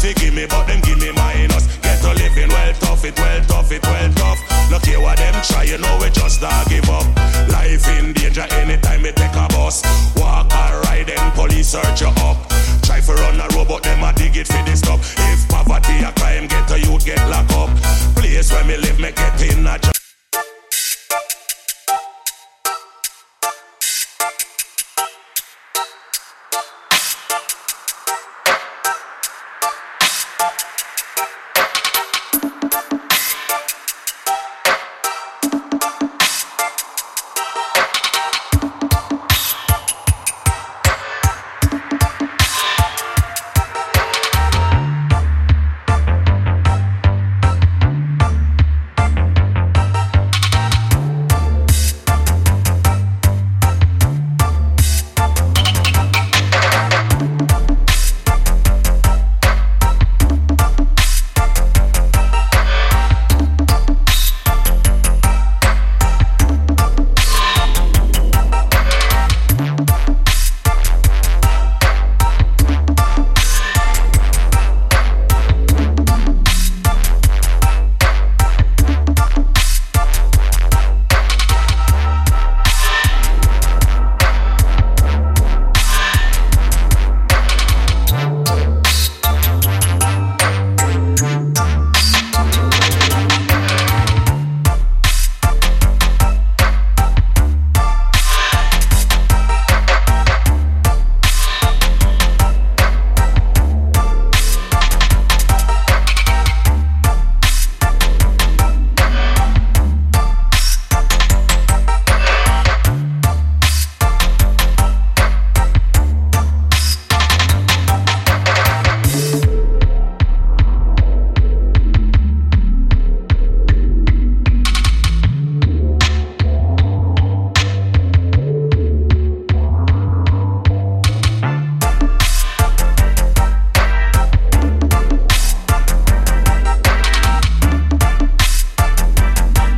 fi give me, but them give me minus. Get to living well tough, it well tough, it well tough. Look here what them try, you know we just not give up. Life in danger anytime we take a bus. Walk or ride, then police search you up. Try for run a road, but them a dig it for the stuff. If poverty a crime, get a youth get locked up. Place where me live, me get in a job.